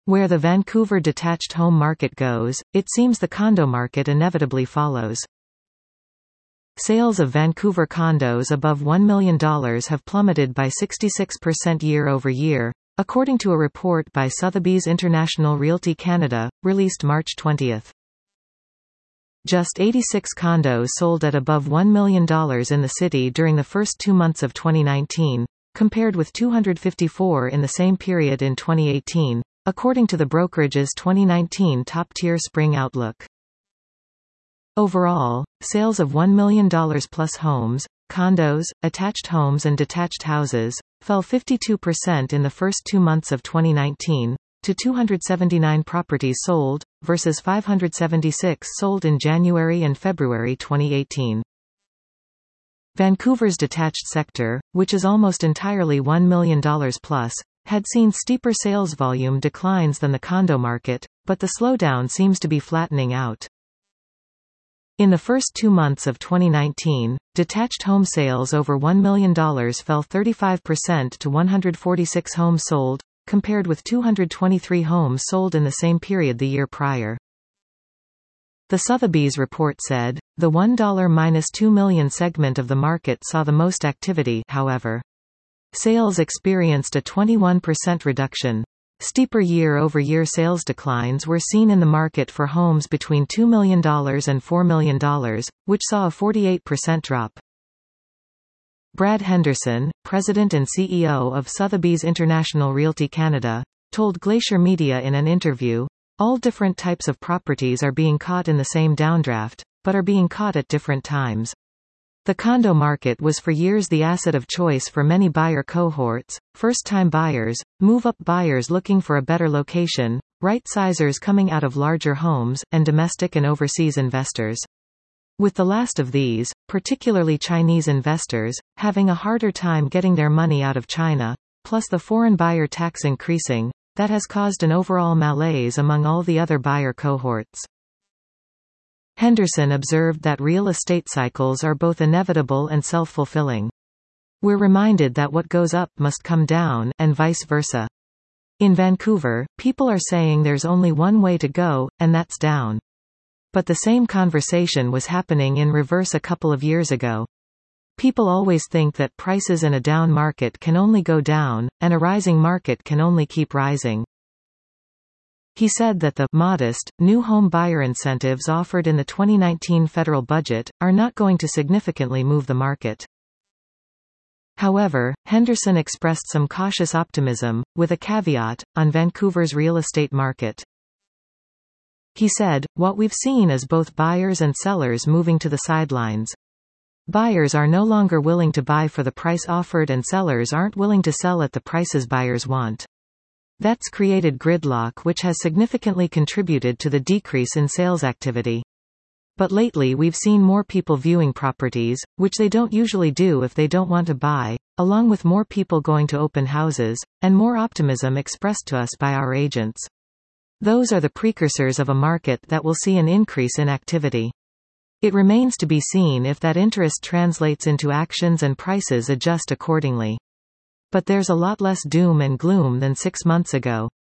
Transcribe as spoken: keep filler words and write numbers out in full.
Where the Vancouver detached home market goes, it seems the condo market inevitably follows. Sales of Vancouver condos above one million dollars have plummeted by sixty-six percent year-over-year, according to a report by Sotheby's International Realty Canada, released March twentieth. Just eighty-six condos sold at above one million dollars in the city during the first two months of twenty nineteen, compared with two hundred fifty-four in the same period in twenty eighteen, according to the brokerage's twenty nineteen top-tier spring outlook. Overall, sales of one million dollars plus homes, condos, attached homes and detached houses, fell fifty-two percent in the first two months of twenty nineteen, to two hundred seventy-nine properties sold, versus five hundred seventy-six sold in January and February twenty eighteen. Vancouver's detached sector, which is almost entirely one million dollars plus, had seen steeper sales volume declines than the condo market, but the slowdown seems to be flattening out. In the first two months of twenty nineteen, detached home sales over one million dollars fell thirty-five percent to one hundred forty-six homes sold, compared with two hundred twenty-three homes sold in the same period the year prior. The Sotheby's report said, the one to two million segment of the market saw the most activity, however. Sales experienced a twenty-one percent reduction. Steeper year-over-year sales declines were seen in the market for homes between two million dollars and four million dollars, which saw a forty-eight percent drop. Brad Henderson, president and C E O of Sotheby's International Realty Canada, told Glacier Media in an interview, all different types of properties are being caught in the same downdraft, but are being caught at different times. The condo market was for years the asset of choice for many buyer cohorts, first-time buyers, move-up buyers looking for a better location, right-sizers coming out of larger homes, and domestic and overseas investors. With the last of these, particularly Chinese investors, having a harder time getting their money out of China, plus the foreign buyer tax increasing, that has caused an overall malaise among all the other buyer cohorts. Henderson observed that real estate cycles are both inevitable and self-fulfilling. We're reminded that what goes up must come down, and vice versa. In Vancouver, people are saying there's only one way to go, and that's down. But the same conversation was happening in reverse a couple of years ago. People always think that prices in a down market can only go down, and a rising market can only keep rising. He said that the modest, new home buyer incentives offered in the twenty nineteen federal budget are not going to significantly move the market. However, Henderson expressed some cautious optimism, with a caveat, on Vancouver's real estate market. He said, what we've seen is both buyers and sellers moving to the sidelines. Buyers are no longer willing to buy for the price offered and sellers aren't willing to sell at the prices buyers want. That's created gridlock which has significantly contributed to the decrease in sales activity. But lately we've seen more people viewing properties, which they don't usually do if they don't want to buy, along with more people going to open houses, and more optimism expressed to us by our agents. Those are the precursors of a market that will see an increase in activity. It remains to be seen if that interest translates into actions and prices adjust accordingly. But there's a lot less doom and gloom than six months ago.